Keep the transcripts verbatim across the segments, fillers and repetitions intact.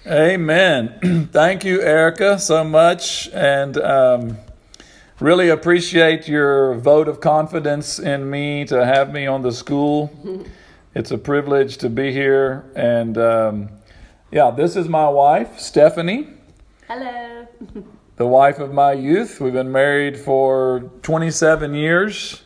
Amen. Thank you, Erica, so much. And um, really appreciate your vote of confidence in me to have me on the school. It's a privilege to be here. And um, yeah, this is my wife, Stephanie. Hello. The wife of my youth. We've been married for twenty-seven years.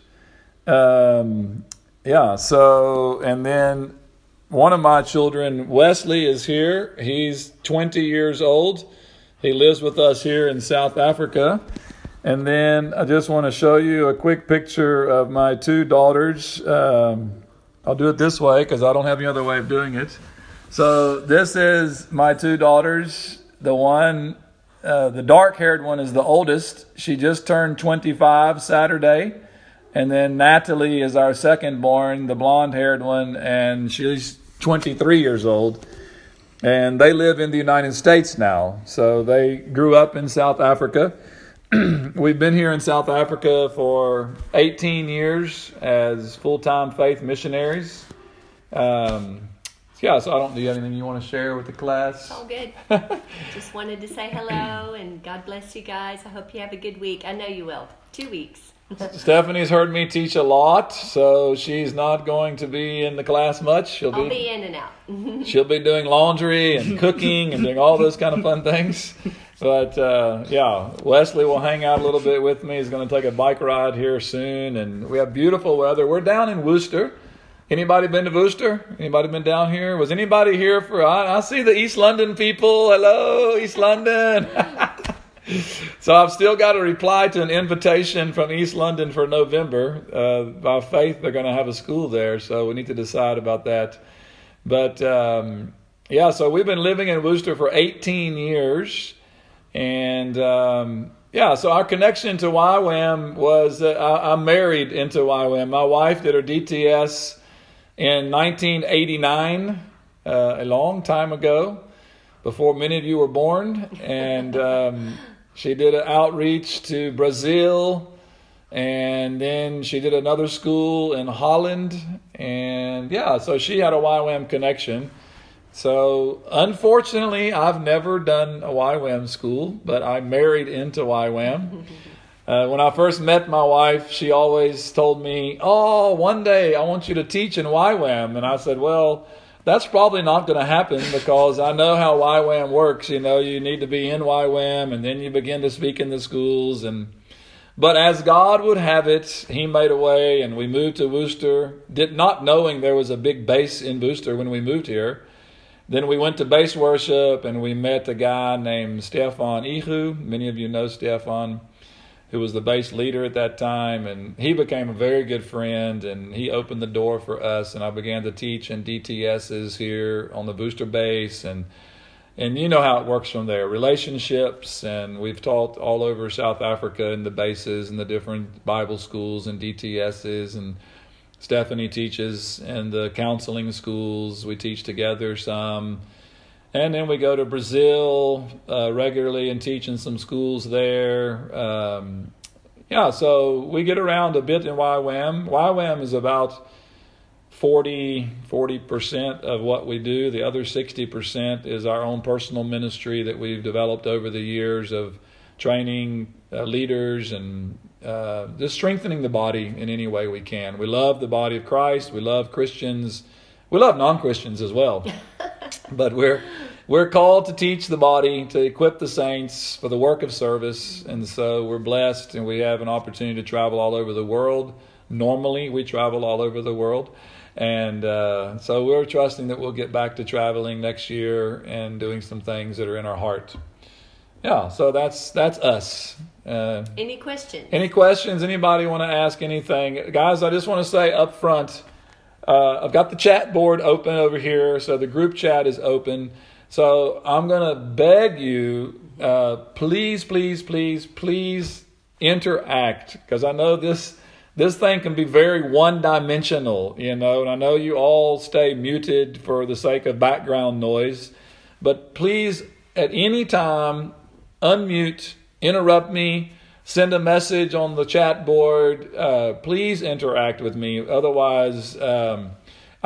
Um, yeah, so, and then one of my children, Wesley, is here. He's twenty years old. He lives with us here in South Africa. And then I just want to show you a quick picture of my two daughters. Um, I'll do it this way because I don't have any other way of doing it. So this is my two daughters. The one, uh, the dark-haired one is the oldest. She just turned twenty-five Saturday. And then Natalie is our second born, the blonde-haired one, and she's twenty-three years old. And they live in the United States now. So they grew up in South Africa. We've been here in South Africa for eighteen years as full-time faith missionaries. Um, yeah, so I don't do you have anything you want to share with the class? All good. Just wanted to say hello and God bless you guys. I hope you have a good week. I know you will. Two weeks. Stephanie's heard me teach a lot, so she's not going to be in the class much. She'll I'll be, be in and out. she'll be doing laundry and cooking and doing all those kind of fun things. But uh, yeah, Wesley will hang out a little bit with me. He's going to take a bike ride here soon, and we have beautiful weather. We're down in Worcester. Anybody been to Worcester? Anybody been down here? Was anybody here for? I, I see the East London people. Hello, East London. So I've still got to reply to an invitation from East London for November. Uh, by faith, they're going to have a school there, so we need to decide about that. But um, yeah, so we've been living in Worcester for eighteen years. And um, yeah, so our connection to Y WAM was that I, I'm married into Y WAM. My wife did her D T S in nineteen eighty-nine, uh, a long time ago, before many of you were born. And um, she did an outreach to Brazil, and then she did another school in Holland. And yeah, so she had a Y WAM connection. So unfortunately, I've never done a Y WAM school, but I married into Y WAM. Uh, when I first met my wife, she always told me, oh, one day I want you to teach in Y WAM. And I said, well, that's probably not going to happen because I know how Y WAM works. You know, you need to be in Y WAM and then you begin to speak in the schools. And But as God would have it, He made a way and we moved to Worcester, did not knowing there was a big base in Worcester when we moved here. Then we went to base worship and we met a guy named Stefan Ihu. Many of you know Stefan, who was the base leader at that time. And he became a very good friend and he opened the door for us. And I began to teach in D T Ss here on the Worcester base. And and you know how it works from there. Relationships. And we've taught all over South Africa in the bases and the different Bible schools and D T Ss. And Stephanie teaches in the counseling schools. We teach together some. And then we go to Brazil uh, regularly and teach in some schools there. Um, yeah, so we get around a bit in Y WAM. Y WAM is about forty, forty percent of what we do. The other sixty percent is our own personal ministry that we've developed over the years of training uh, leaders and uh, just strengthening the body in any way we can. We love the body of Christ. We love Christians. We love non-Christians as well. But we're we're called to teach the body, to equip the saints for the work of service. And so we're blessed and we have an opportunity to travel all over the world. Normally, we travel all over the world. And uh, so we're trusting that we'll get back to traveling next year and doing some things that are in our heart. Yeah, so that's that's us. Uh, Any questions? Any questions? Anybody want to ask anything? Guys, I just want to say up front, uh, I've got the chat board open over here, so the group chat is open. So I'm going to beg you, uh, please, please, please, please interact, because I know this this thing can be very one-dimensional, you know, and I know you all stay muted for the sake of background noise, but please, at any time, unmute, interrupt me, send a message on the chat board. Uh, please interact with me. Otherwise, um,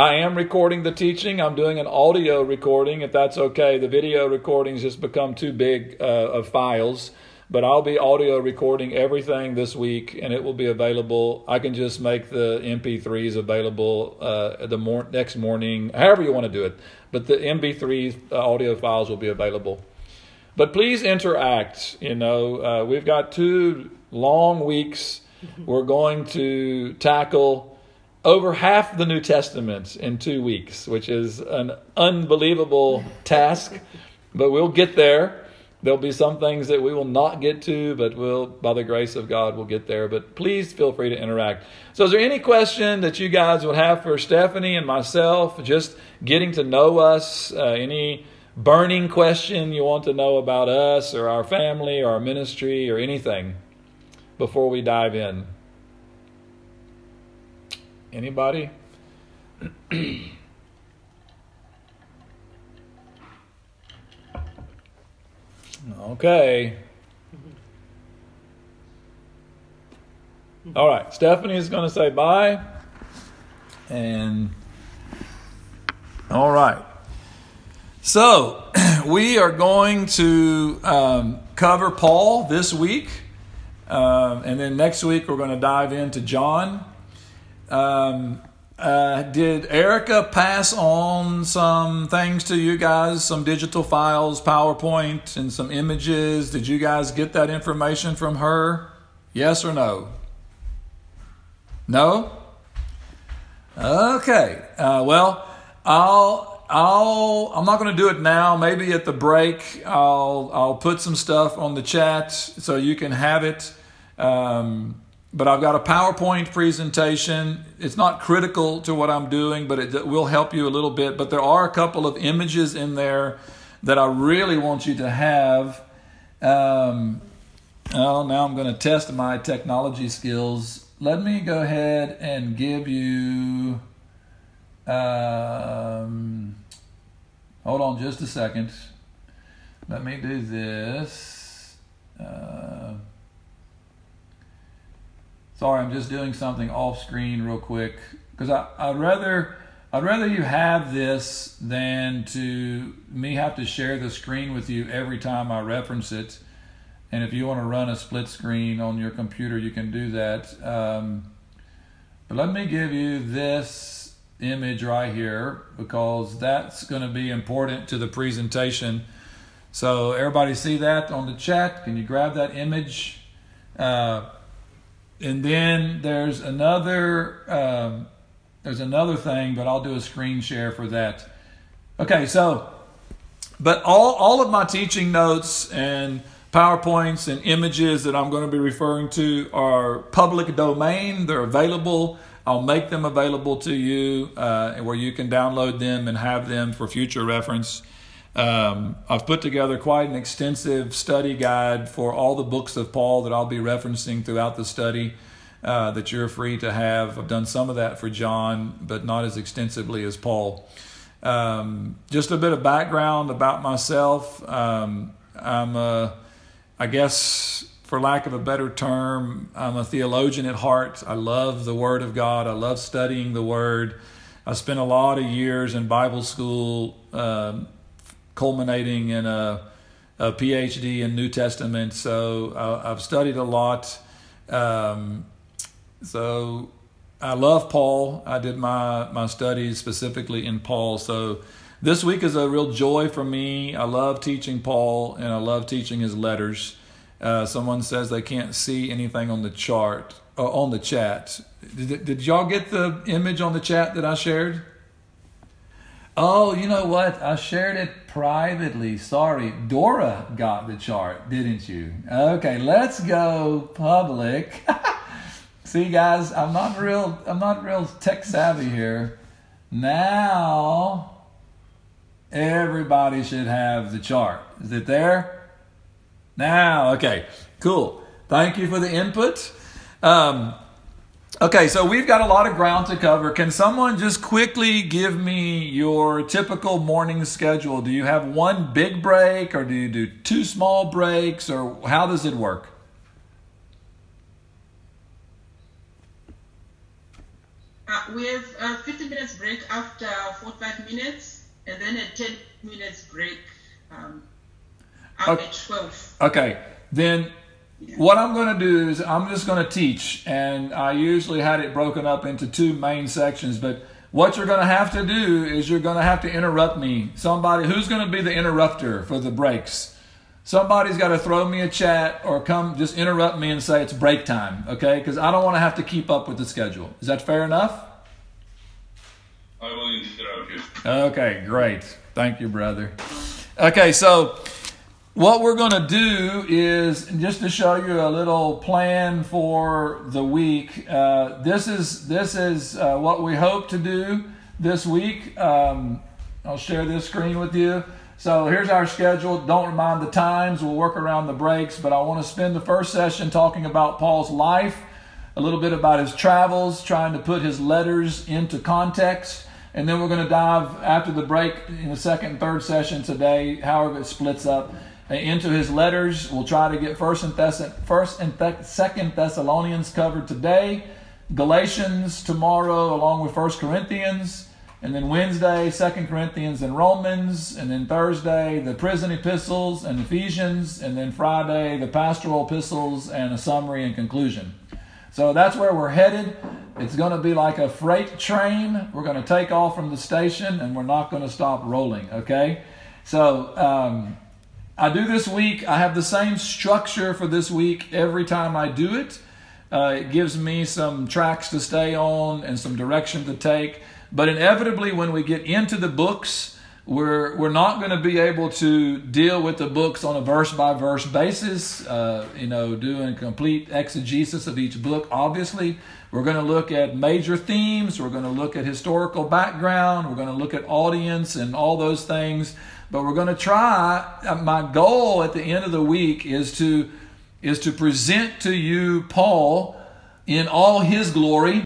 I am recording the teaching. I'm doing an audio recording, if that's okay. The video recordings just become too big uh, of files. But I'll be audio recording everything this week, and it will be available. I can just make the M P threes available uh, the mor- next morning, however you want to do it. But the M P three uh, audio files will be available. But please interact. You know, uh, we've got two long weeks. We're going to tackle over half the New Testament in two weeks, which is an unbelievable task, but we'll get there. There'll be some things that we will not get to, but we'll, by the grace of God, we'll get there. But please feel free to interact. So is there any question that you guys would have for Stephanie and myself, just getting to know us? Uh, any burning question you want to know about us or our family or our ministry or anything before we dive in? Anybody? Okay. All right. Stephanie is going to say bye. And all right. So we are going to um, cover Paul this week. Um, and then next week we're going to dive into John. Um, Uh, did Erica pass on some things to you guys, some digital files, PowerPoint, and some images? Did you guys get that information from her? Yes or no? No? Okay. Uh, well, I'll, I'll, I'm not going to do it now. Maybe at the break, I'll, I'll put some stuff on the chat so you can have it. Um, But I've got a PowerPoint presentation. It's not critical to what I'm doing, but it will help you a little bit. But there are a couple of images in there that I really want you to have. Um, oh, now I'm going to test my technology skills. Let me go ahead and give you... Um, hold on just a second. Let me do this. Uh, Sorry, I'm just doing something off screen real quick because I, I'd rather I'd rather you have this than to me have to share the screen with you every time I reference it. And if you want to run a split screen on your computer, you can do that. Um, but let me give you this image right here because that's going to be important to the presentation. So everybody see that on the chat? Can you grab that image? Uh, And then there's another um, there's another thing, but I'll do a screen share for that. Okay, so, but all, all of my teaching notes and PowerPoints and images that I'm going to be referring to are public domain. They're available. I'll make them available to you uh, where you can download them and have them for future reference. Um, I've put together quite an extensive study guide for all the books of Paul that I'll be referencing throughout the study uh, that you're free to have. I've done some of that for John, but not as extensively as Paul. Um, just a bit of background about myself. Um, I'm a, I guess, for lack of a better term, I'm a theologian at heart. I love the Word of God. I love studying the Word. I spent a lot of years in Bible school, um, culminating in a, a P H D in New Testament. So I, I've studied a lot. Um, so I love Paul. I did my, my studies specifically in Paul. So this week is a real joy for me. I love teaching Paul and I love teaching his letters. Uh, someone says they can't see anything on the chart, uh, on the chat. Did, did y'all get the image on the chat that I shared? Oh, you know what? I shared it privately. Sorry. Dora got the chart, didn't you? Okay, let's go public. See, guys, I'm not real I'm not real tech savvy here. Now everybody should have the chart. Is it there? Now, okay. Cool. Thank you for the input. Um Okay, so we've got a lot of ground to cover. Can someone just quickly give me your typical morning schedule? Do you have one big break or do you do two small breaks or how does it work? Uh, Uh, we have a fifteen minutes break after forty-five minutes, and then a ten minutes break um, okay. at twelve. Okay, then Yeah. what I'm going to do is I'm just going to teach, and I usually had it broken up into two main sections, but what you're going to have to do is you're going to have to interrupt me. Somebody, who's going to be the interrupter for the breaks? Somebody's got to throw me a chat or come just interrupt me and say it's break time, okay? Because I don't want to have to keep up with the schedule. Is that fair enough? I will interrupt you. Okay, great. Thank you, brother. Okay, so what we're going to do is, just to show you a little plan for the week, uh, this is this is uh, what we hope to do this week. Um, I'll share this screen with you. So here's our schedule. Don't mind the times. We'll work around the breaks, but I want to spend the first session talking about Paul's life, a little bit about his travels, trying to put his letters into context, and then we're going to dive after the break in the second and third session today, however it splits up, into his letters. We'll try to get First and Thess- First and Th- Second Thessalonians covered today, Galatians tomorrow, along with First Corinthians. And then Wednesday, Second Corinthians and Romans. And then Thursday, the prison epistles and Ephesians. And then Friday, the pastoral epistles and a summary and conclusion. So that's where we're headed. It's going to be like a freight train. We're going to take off from the station and we're not going to stop rolling, okay? So um, I do this week. I have the same structure for this week every time I do it. Uh, it gives me some tracks to stay on and some direction to take. But inevitably, when we get into the books, we're we're not going to be able to deal with the books on a verse-by-verse basis, uh, you know, doing complete exegesis of each book, obviously. We're going to look at major themes. We're going to look at historical background. We're going to look at audience and all those things. But we're going to try, my goal at the end of the week is to is to present to you Paul in all his glory.